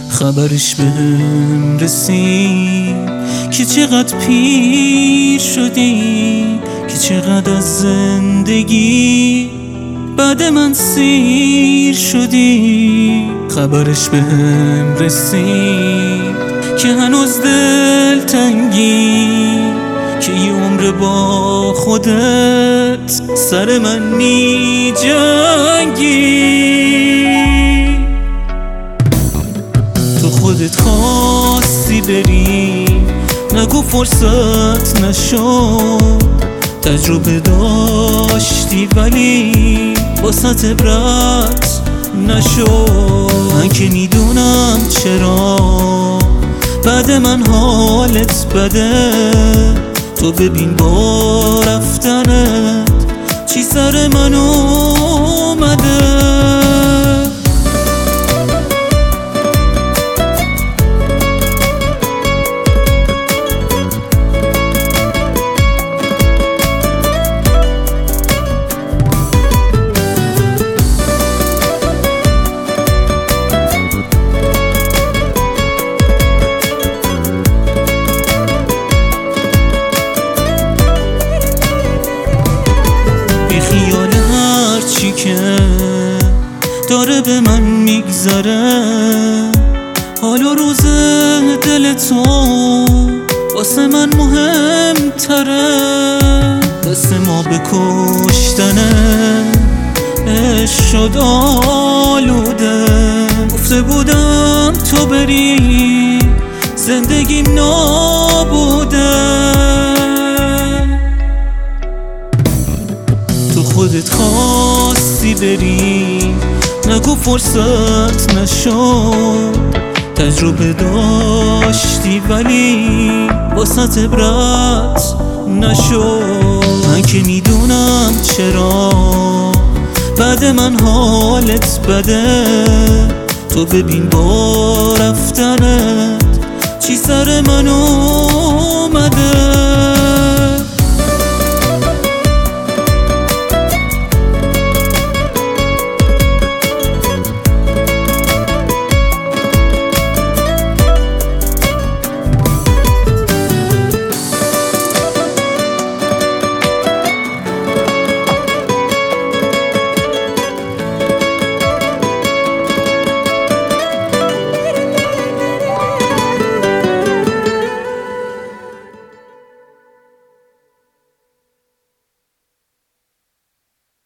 خبرش بهم رسید که چقدر پیر شدی، که چقدر از زندگی بعد من سیر شدی. خبرش بهم رسید که هنوز دل تنگی، که یه عمر با خودت سر من می جنگی. تو خودت خواستی بری، نگو فرصت نشد. تجربه داشتی ولی واسه عبرت نشد. من که میدونم چرا بعد من حالت بده. تو ببین با رفتنت چی سر من اومده. خیال هر چی که داره به من میگذره، حال و روز دل تو واسه من مهمتره. دست ما به کشتنه عشق شد آلوده. گفته بودم تو بری زندگیم نابوده. تو خودت خواستی بری، نگو فرصت نشد. تجربه داشتی ولی واسه عبرت نشد. من که میدونم چرا بعد من حالت بده. تو ببین با رفتنت چی سر من اومده.